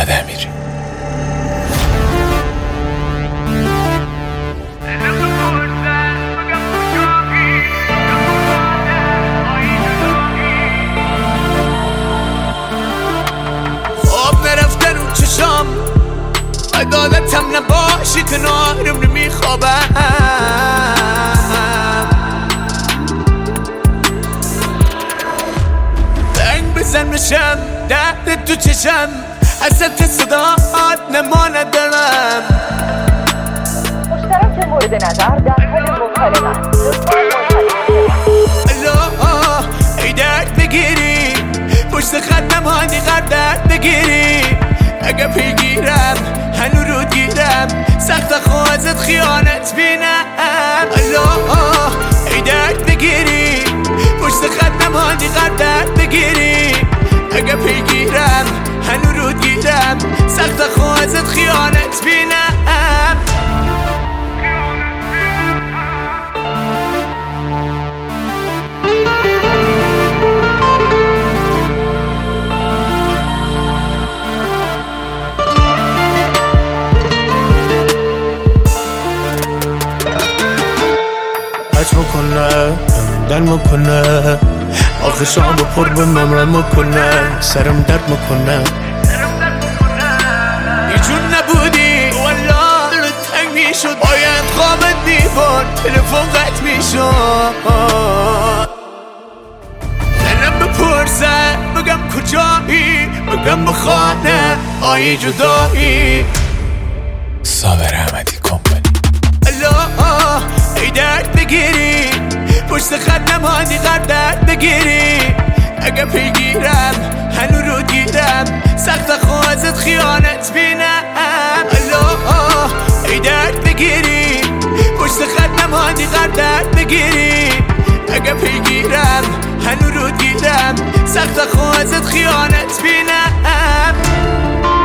محمد امیری. خواب نرفته رو چشام، عدالتم نباشی کنارم نمیخوابم. بنگ بزن بشم درد تو چشم، حسرت صدات نما ندارم. مشترک مورد نظر در حال مکالمه. الله ای درد بگیری، پشت خط نمانی غر درد بگیری. اگه پیگیرم هنو رود گیرم، سخت خوازت خیانت بینم. الله ای درد بگیری، پشت خط نمانی غر درد بگیری. اگه پیگیرم هنو رود گیرم، سخت خوازت خیانت بینم. حج میکنه دل میکنه، آخشام بپر به ممرم میکنه، سرم درد میکنه. یه جون نبودی والله دلت تنگ میشد، باید خوابت میبرد تلفن قطع میشد. دلم بپرسه بگم کجایی، بگم بخانه آیی جدایی. صابر احمدی کمپانی. الله ای درد بگیری، پشت خط نمانی غر درد بگیری. اگه پیگیرم هنو رود گیرم، سخت خوازت خیانت بینم. الله ای درد بگیری، پشت خط نمانی غر درد بگیری. اگه پیگیرم هنو رود گیرم، سخت خوازت خیانت بینم.